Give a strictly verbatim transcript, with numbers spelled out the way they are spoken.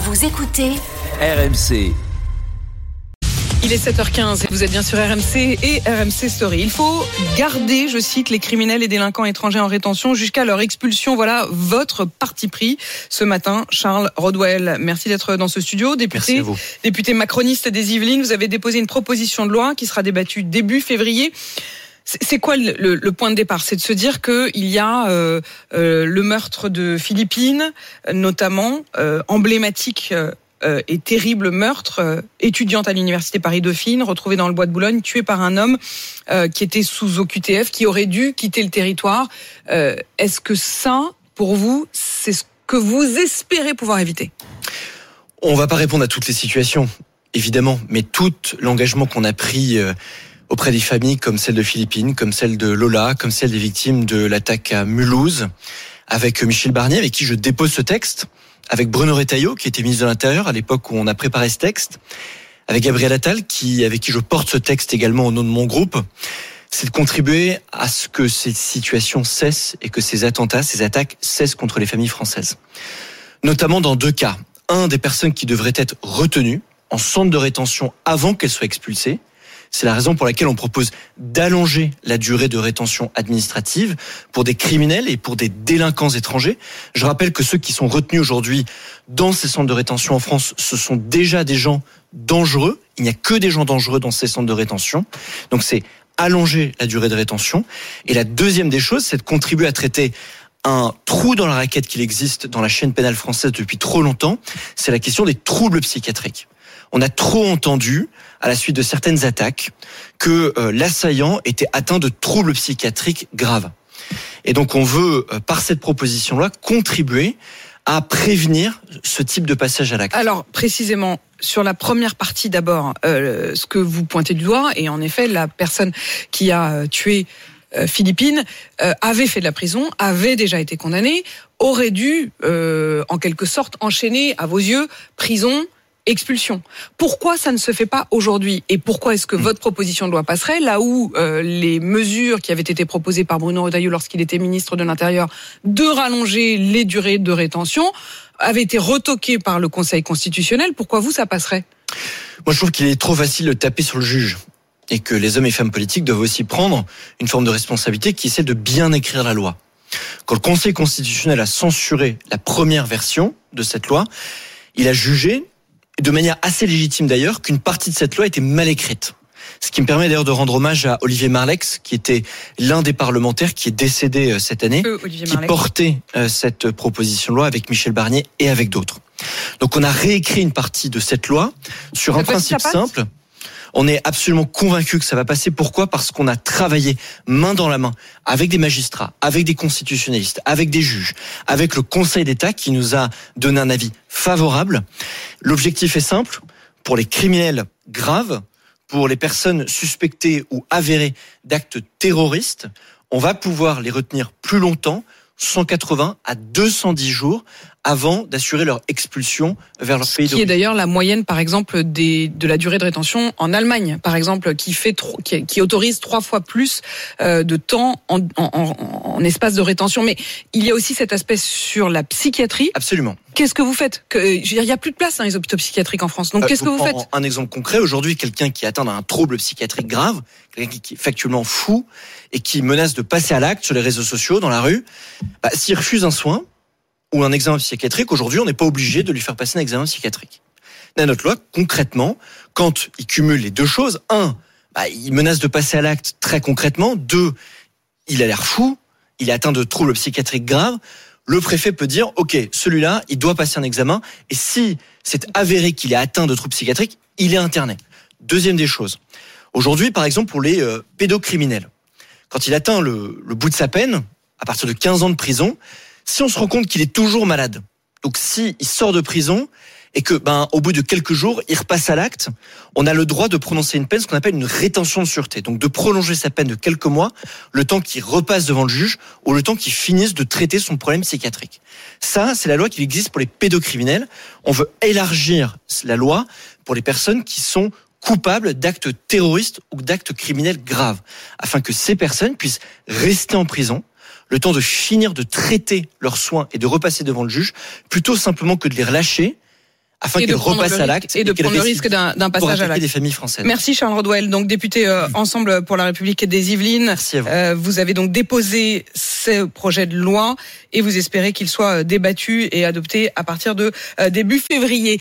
Vous écoutez R M C. Il est sept heures quinze et vous êtes bien sur R M C et R M C Story. Il faut garder, je cite, les criminels et délinquants étrangers en rétention jusqu'à leur expulsion. Voilà votre parti pris ce matin. Charles Rodwell, merci d'être dans ce studio. Député, député macroniste des Yvelines, vous avez déposé une proposition de loi qui sera débattue début février. C'est quoi le, le, le point de départ ? C'est de se dire qu'il y a euh, euh, le meurtre de Philippine, notamment, euh, emblématique euh, Euh, et terrible meurtre, euh, étudiante à l'université Paris-Dauphine, retrouvée dans le bois de Boulogne, tuée par un homme euh, qui était sous O Q T F, qui aurait dû quitter le territoire. Euh, est-ce que ça, pour vous, c'est ce que vous espérez pouvoir éviter ? On ne va pas répondre à toutes les situations, évidemment, mais tout l'engagement qu'on a pris euh, auprès des familles comme celle de Philippine, comme celle de Lola, comme celle des victimes de l'attaque à Mulhouse, avec Michel Barnier, avec qui je dépose ce texte, avec Bruno Retailleau, qui était ministre de l'Intérieur à l'époque où on a préparé ce texte, avec Gabriel Attal, qui, avec qui je porte ce texte également au nom de mon groupe, c'est de contribuer à ce que ces situations cessent et que ces attentats, ces attaques cessent contre les familles françaises. Notamment dans deux cas. Un, des personnes qui devraient être retenues en centre de rétention avant qu'elles soient expulsées. C'est la raison pour laquelle on propose d'allonger la durée de rétention administrative pour des criminels et pour des délinquants étrangers. Je rappelle que ceux qui sont retenus aujourd'hui dans ces centres de rétention en France, ce sont déjà des gens dangereux. Il n'y a que des gens dangereux dans ces centres de rétention. Donc c'est allonger la durée de rétention. Et la deuxième des choses, c'est de contribuer à traiter un trou dans la raquette qu'il existe dans la chaîne pénale française depuis trop longtemps. C'est la question des troubles psychiatriques. On a trop entendu, à la suite de certaines attaques, que euh, l'assaillant était atteint de troubles psychiatriques graves. Et donc on veut, euh, par cette proposition-là, contribuer à prévenir ce type de passage à l'acte. Alors, précisément, sur la première partie d'abord, euh, ce que vous pointez du doigt, et en effet, la personne qui a tué euh, Philippine euh, avait fait de la prison, avait déjà été condamnée, aurait dû, euh, en quelque sorte, enchaîner, à vos yeux, prison, expulsion. Pourquoi ça ne se fait pas aujourd'hui ? Et pourquoi est-ce que votre proposition de loi passerait là où euh, les mesures qui avaient été proposées par Bruno Retailleau lorsqu'il était ministre de l'Intérieur de rallonger les durées de rétention avaient été retoquées par le Conseil constitutionnel ? Pourquoi vous, ça passerait ? Moi, je trouve qu'il est trop facile de taper sur le juge et que les hommes et femmes politiques doivent aussi prendre une forme de responsabilité qui essaie de bien écrire la loi. Quand le Conseil constitutionnel a censuré la première version de cette loi, il a jugé, de manière assez légitime d'ailleurs, qu'une partie de cette loi était mal écrite. Ce qui me permet d'ailleurs de rendre hommage à Olivier Marleix, qui était l'un des parlementaires qui est décédé cette année, euh, qui portait cette proposition de loi avec Michel Barnier et avec d'autres. Donc on a réécrit une partie de cette loi sur un principe simple. On est absolument convaincu que ça va passer. Pourquoi ? Parce qu'on a travaillé main dans la main avec des magistrats, avec des constitutionnalistes, avec des juges, avec le Conseil d'État qui nous a donné un avis favorable. L'objectif est simple. Pour les criminels graves, pour les personnes suspectées ou avérées d'actes terroristes, on va pouvoir les retenir plus longtemps, cent quatre-vingts à deux cent dix jours, avant d'assurer leur expulsion vers leur pays d'origine. Qui est d'ailleurs la moyenne, par exemple, des, de la durée de rétention en Allemagne, par exemple, qui fait qui, qui autorise trois fois plus euh, de temps en, en, en, en espace de rétention. Mais il y a aussi cet aspect sur la psychiatrie. Absolument. Qu'est-ce que vous faites ? que, je veux dire, il n'y a plus de place dans les hôpitaux psychiatriques en France. Donc, euh, qu'est-ce que vous faites ? Un exemple concret. Aujourd'hui, quelqu'un qui est atteint d'un trouble psychiatrique grave, quelqu'un qui est factuellement fou et qui menace de passer à l'acte sur les réseaux sociaux, dans la rue, bah, s'il refuse un soin ou un examen psychiatrique, aujourd'hui, on n'est pas obligé de lui faire passer un examen psychiatrique. Dans notre loi, concrètement, quand il cumule les deux choses, un, bah, il menace de passer à l'acte très concrètement, deux, il a l'air fou, il est atteint de troubles psychiatriques graves, le préfet peut dire, ok, celui-là, il doit passer un examen, et si c'est avéré qu'il est atteint de troubles psychiatriques, il est interné. Deuxième des choses, aujourd'hui, par exemple, pour les euh, pédocriminels, quand il atteint le, le bout de sa peine, à partir de quinze ans de prison, si on se rend compte qu'il est toujours malade, donc si il sort de prison et que, ben, au bout de quelques jours, il repasse à l'acte, on a le droit de prononcer une peine, ce qu'on appelle une rétention de sûreté. Donc de prolonger sa peine de quelques mois, le temps qu'il repasse devant le juge ou le temps qu'il finisse de traiter son problème psychiatrique. Ça, c'est la loi qui existe pour les pédocriminels. On veut élargir la loi pour les personnes qui sont coupables d'actes terroristes ou d'actes criminels graves, afin que ces personnes puissent rester en prison, le temps de finir de traiter leurs soins et de repasser devant le juge, plutôt simplement que de les relâcher afin qu'elle repasse à l'acte et de prendre le risque d'un, d'un passage à l'acte des familles françaises. Merci Charles Rodwell, donc député euh, Ensemble pour la République des Yvelines. Merci à vous. Euh, vous avez donc déposé ce projet de loi et vous espérez qu'il soit débattu et adopté à partir de euh, début février.